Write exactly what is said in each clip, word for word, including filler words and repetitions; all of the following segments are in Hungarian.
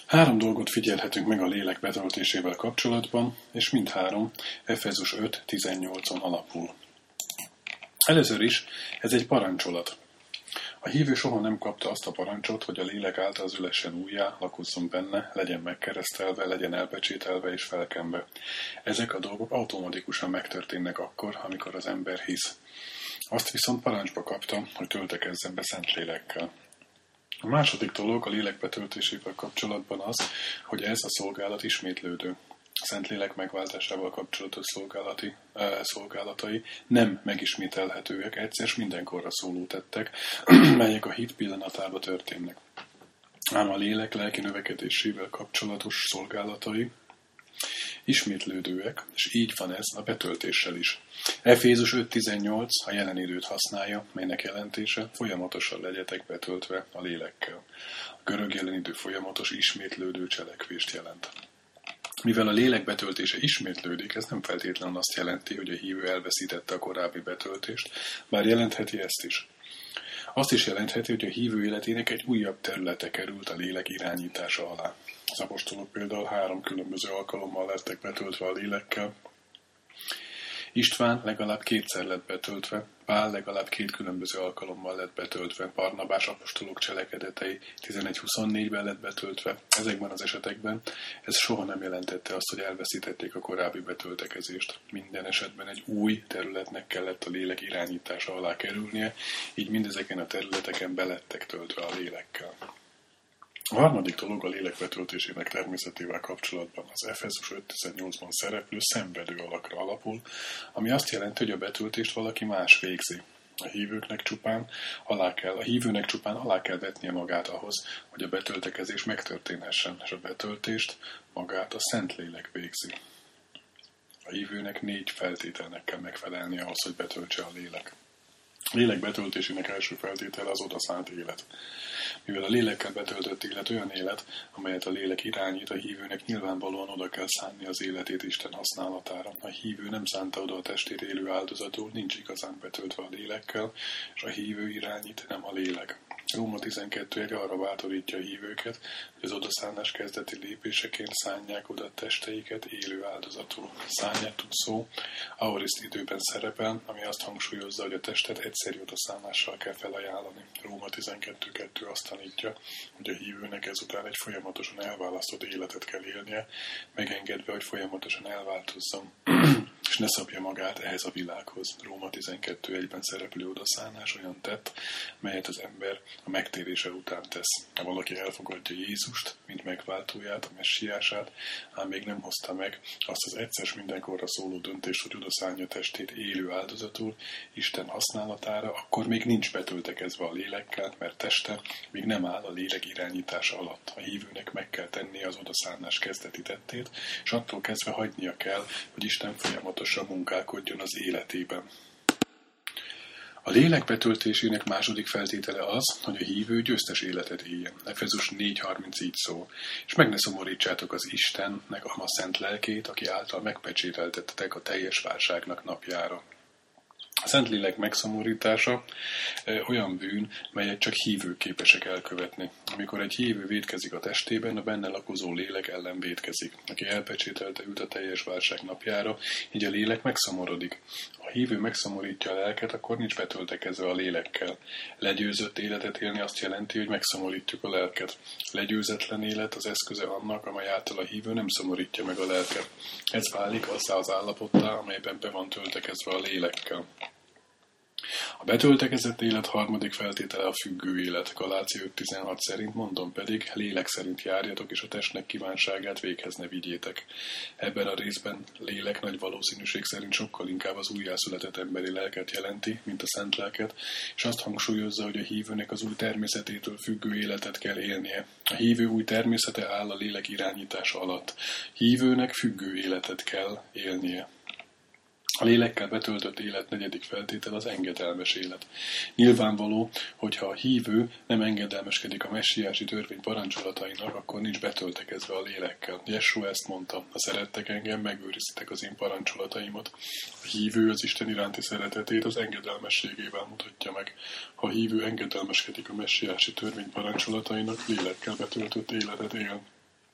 Három dolgot figyelhetünk meg a lélek betöltésével kapcsolatban, és mindhárom Efezus öt tizennyolcon alapul. Először is ez egy parancsolat. A hívő soha nem kapta azt a parancsot, hogy a lélek által zülessen újjá, lakozzon benne, legyen megkeresztelve, legyen elpecsételve és felkenve. Ezek a dolgok automatikusan megtörténnek akkor, amikor az ember hisz. Azt viszont parancsba kapta, hogy töltekezzen be Szentlélekkel. A második dolog a lélek betöltésével kapcsolatban az, hogy ez a szolgálat ismétlődő. A Szentlélek megváltásával kapcsolatos szolgálati, eh, szolgálatai nem megismételhetőek, egyszer mindenkorra szóló tettek, melyek a hit pillanatában történnek. Ám a lélek lelki növekedésével kapcsolatos szolgálatai ismétlődőek, és így van ez a betöltéssel is. Efézus öt tizennyolc a jelen időt használja, melynek jelentése folyamatosan legyetek betöltve a lélekkel. A görög jelen idő folyamatos ismétlődő cselekvést jelent. Mivel a lélek betöltése ismétlődik, ez nem feltétlenül azt jelenti, hogy a hívő elveszítette a korábbi betöltést, bár jelentheti ezt is. Azt is jelentheti, hogy a hívő életének egy újabb területe került a lélek irányítása alá. Az apostolok például három különböző alkalommal lettek betöltve a lélekkel. István legalább kétszer lett betöltve, Pál legalább két különböző alkalommal lett betöltve, Barnabás apostolok cselekedetei tizenegy huszonnégyben lett betöltve. Ezekben az esetekben ez soha nem jelentette azt, hogy elveszítették a korábbi betöltekezést. Minden esetben egy új területnek kellett a lélek irányítása alá kerülnie, így mindezeken a területeken belettek töltve a lélekkel. A harmadik dolog a lélek betöltésének természetével kapcsolatban az Efezus öt tizennyolcban szereplő szenvedő alakra alapul, ami azt jelenti, hogy a betöltést valaki más végzi. A hívőknek csupán alá kell, a hívőnek csupán alá kell vetnie magát ahhoz, hogy a betöltekezés megtörténhessen, és a betöltést magát a Szentlélek végzi. A hívőnek négy feltételnek kell megfelelni ahhoz, hogy betöltse a lélek. A lélek betöltésének első feltétele az odaszánt élet. Mivel a lélekkel betöltött élet olyan élet, amelyet a lélek irányít, a hívőnek nyilvánvalóan oda kell szánni az életét Isten használatára. A hívő nem szánta oda a testét élő áldozatul, nincs igazán betöltve a lélekkel, és a hívő irányít, nem a lélek. Róma tizenkettő egy arra bátorítja a hívőket, hogy az odaszánás kezdeti lépéseként szánják oda testeiket élő áldozatul. Szánjátok szó aoriszt időben szerepel, ami azt hangsúlyozza, hogy a testet egyszerű odaszánással kell felajánlani. Róma tizenkettő kettő azt tanítja, hogy a hívőnek ezután egy folyamatosan elválasztott életet kell élnie, megengedve, hogy folyamatosan elváltozzon, és ne szabja magát ehhez a világhoz. Róma tizenkettő egyben szereplő odaszánás olyan tett, melyet az ember a megtérése után tesz. Ha valaki elfogadja Jézust, mint megváltóját, a messiását, ám még nem hozta meg azt az egyszer mindenkorra szóló döntést, hogy odaszánja testét élő áldozatul Isten használatára, akkor még nincs betöltekezve a lélekkel, mert teste még nem áll a lélek irányítása alatt. A hívőnek meg kell tennie az odaszánás kezdeti tettét, és attól kezdve hagynia kell, hogy Isten folyamatosan munkálkodjon az életében. A lélek betöltésének második feltétele az, hogy a hívő győztes életet éljen. Efezus négy harminc így szól. És meg ne szomorítsátok az Istennek a ma szent lelkét, aki által megpecsételtettetek a teljes válságnak napjára. A Szentlélek megszomorítása olyan bűn, melyet csak hívők képesek elkövetni. Amikor egy hívő vétkezik a testében, a benne lakozó lélek ellen vétkezik. Aki elpecsételte őt a teljes válság napjára, így a lélek megszomorodik. Ha a hívő megszomorítja a lelket, akkor nincs betöltekezve a lélekkel. Legyőzött életet élni azt jelenti, hogy megszomorítjuk a lelket. Legyőzetlen élet az eszköze annak, amely által a hívő nem szomorítja meg a lelket. Ez válik azzá az állapottá, amelyben be van töltekezve a lélekkel. A betöltekezett élet harmadik feltétele a függő élet. Galácia öt tizenhat szerint, mondom pedig, lélek szerint járjatok, és a testnek kívánságát véghez ne vigyétek. Ebben a részben lélek nagy valószínűség szerint sokkal inkább az újjászületett emberi lelket jelenti, mint a szent lelket, és azt hangsúlyozza, hogy a hívőnek az új természetétől függő életet kell élnie. A hívő új természete áll a lélek irányítása alatt. Hívőnek függő életet kell élnie. A lélekkel betöltött élet negyedik feltétel az engedelmes élet. Nyilvánvaló, hogyha a hívő nem engedelmeskedik a messiási törvény parancsolatainak, akkor nincs betöltekezve a lélekkel. Jessua ezt mondta, ha szerettek engem, megőriztek az én parancsolataimat. A hívő az Isten iránti szeretetét az engedelmességével mutatja meg. Ha a hívő engedelmeskedik a messiási törvény parancsolatainak, lélekkel betöltött életet él.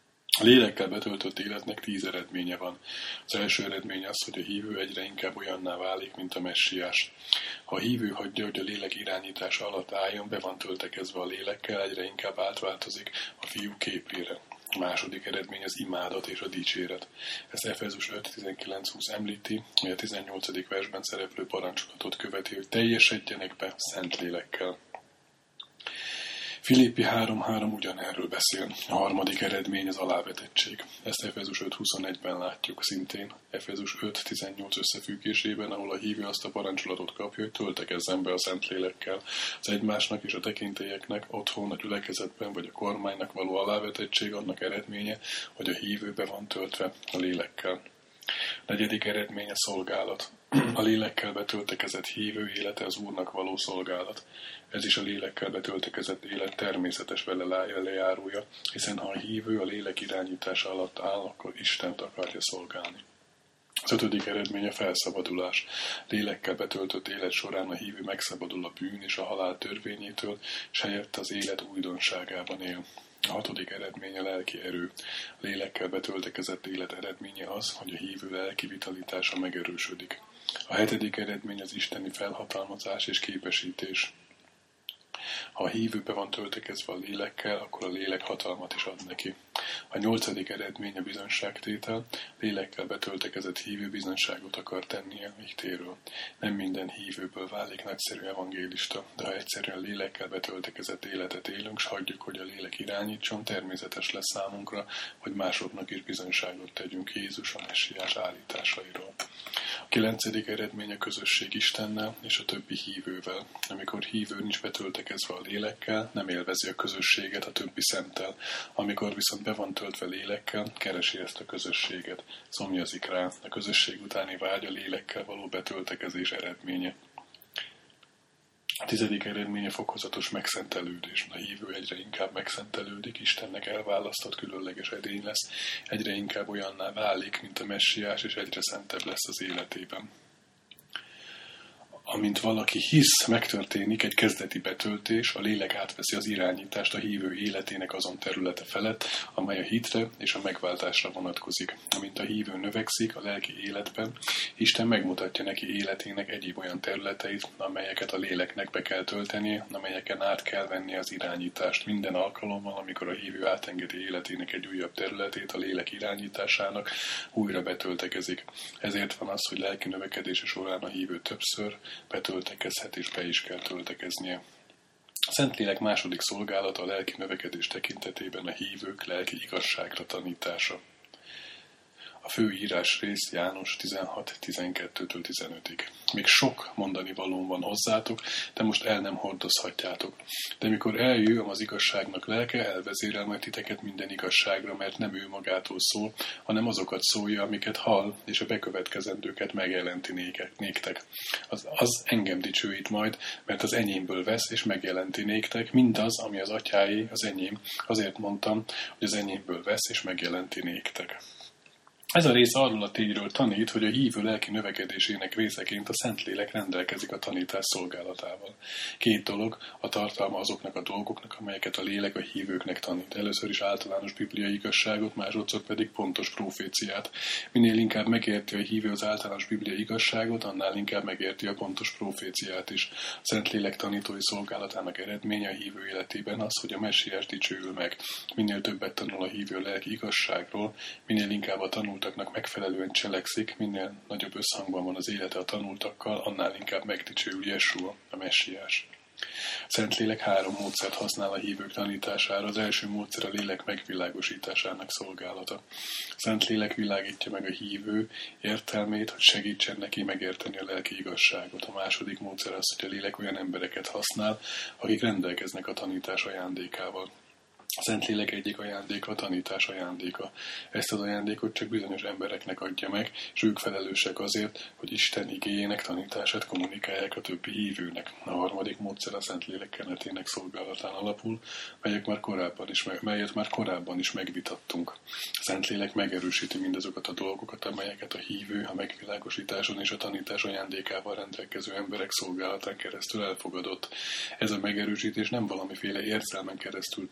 A lélekkel betöltött életnek tíz eredménye van. Az első eredmény az, hogy a hívő egyre inkább olyanná válik, mint a messiás. Ha a hívő hagyja, hogy a lélek irányítása alatt álljon, be van töltekezve a lélekkel, egyre inkább átváltozik a fiú képére. A második eredmény az imádat és a dicséret. Ezt Efézus öt tizenkilenc húsz említi, hogy a tizennyolcadik versben szereplő parancsolatot követi, hogy teljesedjenek be szent lélekkel. Filippi három három ugyanerről beszél. A harmadik eredmény az alávetettség. Ezt Efézus öt huszonegyben látjuk szintén. Efézus öt tizennyolc összefüggésében, ahol a hívő azt a parancsolatot kapja, hogy töltekezzen be a Szentlélekkel. Az egymásnak és a tekintélyeknek otthon, a gyülekezetben vagy a kormánynak való alávetettség annak eredménye, hogy a hívő be van töltve a lélekkel. A negyedik eredmény a szolgálat. A lélekkel betöltekezett hívő élete az Úrnak való szolgálat. Ez is a lélekkel betöltekezett élet természetes vele lejárója, hiszen ha a hívő a lélek irányítása alatt áll, akkor Istent akarja szolgálni. Az ötödik eredmény a felszabadulás. Lélekkel betöltött élet során a hívő megszabadul a bűn és a halál törvényétől, és helyett az élet újdonságában él. A hatodik eredmény a lelki erő. A lélekkel betöltekezett élet eredménye az, hogy a hívő lelki vitalitása megerősödik. A hetedik eredmény az isteni felhatalmazás és képesítés. Ha a hívő be van töltekezve a lélekkel, akkor a lélek hatalmat is ad neki. A nyolcadik eredmény a bizonságtétel. Lélekkel betöltekezett hívő bizonságot akar tennie a hitéről. Nem minden hívőből válik nagyszerű evangélista, de ha egyszerűen lélekkel betöltekezett életet élünk, s hagyjuk, hogy a lélek irányítson, természetes lesz számunkra, hogy másoknak is bizonságot tegyünk Jézus a messiás állításairól. A kilencedik eredmény a közösség Istennel és a többi hívővel. Amikor hívő nincs betöltekezve a lélekkel, nem élvezi a közösséget a többi szenttel. Amikor viszont be van töltve lélekkel, keresi ezt a közösséget, szomjazik rá. A közösség utáni vágy a lélekkel való betöltekezés eredménye. A tizedik eredménye fokozatos megszentelődés. A hívő egyre inkább megszentelődik, Istennek elválasztott különleges edény lesz, egyre inkább olyanná válik, mint a messiás, és egyre szentebb lesz az életében. Amint valaki hisz, megtörténik egy kezdeti betöltés, a lélek átveszi az irányítást a hívő életének azon területe felett, amely a hitre és a megváltásra vonatkozik. Amint a hívő növekszik a lelki életben, Isten megmutatja neki életének egyéb olyan területeit, amelyeket a léleknek be kell töltenie, amelyeken át kell venni az irányítást. Minden alkalommal, amikor a hívő átengedi életének egy újabb területét a lélek irányításának, újra betöltekezik. Ezért van az, hogy lelki növekedése során a hívő többször betöltekezhet és be is kell töltekeznie. A Szentlélek második szolgálata a lelki növekedés tekintetében a hívők lelki igazságra tanítása. A fő írás rész János tizenhat tizenkettőtől tizenötig. Még sok mondani valóm van hozzátok, de most el nem hordozhatjátok. De mikor eljöjjön az igazságnak lelke, elvezérel majd titeket minden igazságra, mert nem ő magától szól, hanem azokat szólja, amiket hall, és a bekövetkezendőket megjelenti néktek. Az, az engem dicsőít majd, mert az enyémből vesz, és megjelenti néktek, mindaz, ami az atyáé, az enyém. Azért mondtam, hogy az enyémből vesz, és megjelenti néktek. Ez a rész arról a tényről tanít, hogy a hívő lelki növekedésének részeként a Szentlélek rendelkezik a tanítás szolgálatával. Két dolog, a tartalma azoknak a dolgoknak, amelyeket a lélek a hívőknek tanít. Először is általános bibliai igazságot, másodszor pedig pontos proféciát. Minél inkább megérti a hívő az általános bibliai igazságot, annál inkább megérti a pontos proféciát is. A Szentlélek tanítói szolgálatának eredménye a hívő életében az, hogy a messiás dicsőül meg. Minél többet tanul a hívő lelki igazságról, minél inkább a tanult megfelelően cselekszik, minél nagyobb összhangban van az élete a tanultakkal, annál inkább megdicsőül Jesua, a messiás. A Szentlélek három módszert használ a hívők tanítására. Az első módszer a lélek megvilágosításának szolgálata. A Szentlélek világítja meg a hívő értelmét, hogy segítsen neki megérteni a lelki igazságot. A második módszer az, hogy a lélek olyan embereket használ, akik rendelkeznek a tanítás ajándékával. A Szentlélek egyik ajándéka a tanítás ajándéka. Ezt az ajándékot csak bizonyos embereknek adja meg, és ők felelősek azért, hogy Isten igéjének tanítását kommunikálják a többi hívőnek. A harmadik módszer a Szentlélek kenetének szolgálatán alapul, melyet már korábban is, melyet már korábban is megvitattunk. A Szentlélek megerősíti mindazokat a dolgokat, amelyeket a hívő a megvilágosításon és a tanítás ajándékával rendelkező emberek szolgálatán keresztül elfogadott. Ez a megerősítés nem valamiféle érzelmen keresztül történik,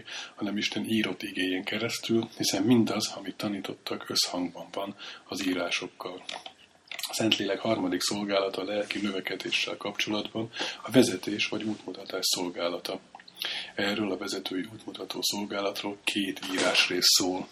még, hanem Isten írott igéjén keresztül, hiszen mindaz, amit tanítottak, összhangban van az írásokkal. A Szentlélek harmadik szolgálata a lelki növekedéssel kapcsolatban a vezetés vagy útmutatás szolgálata. Erről a vezetői útmutató szolgálatról két írásrész szól.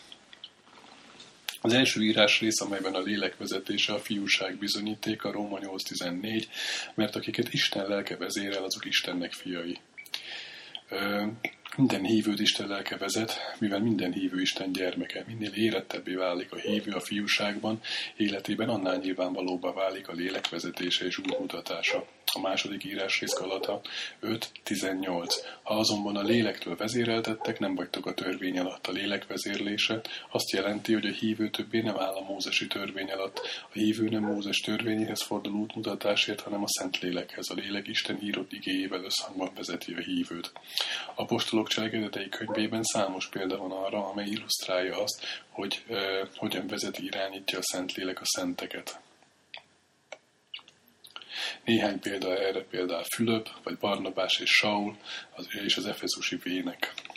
Az első írásrész, amelyben a lélek vezetése a fiúság bizonyítéka, Róma nyolc tizennégy, mert akiket Isten lelke vezérel, azok Istennek fiai. Ö, minden hívőt Isten lelke vezet, mivel minden hívő Isten gyermeke. Minél érettebbé válik a hívő a fiúságban, életében annál nyilvánvalóbbá válik a lélek vezetése és útmutatása. A második írásrész Galata öt tizennyolc. Ha azonban a lélektől vezéreltettek, nem vagytok a törvény alatt. A lélek vezérlése azt jelenti, hogy a hívő többé nem áll a mózesi törvény alatt. A hívő nem Mózes törvényéhez fordul útmutatásért, hanem a Szentlélekhez. A lélek Isten írott igéjével összhangban vezeti a hívőt. Apostolok cselekedetei könyvében számos példa van arra, amely illusztrálja azt, hogy eh, hogyan vezeti, irányítja a Szentlélek a szenteket. Néhány példa erre például Fülöp, vagy Barnabás és Saul, az, és az efezusi vének.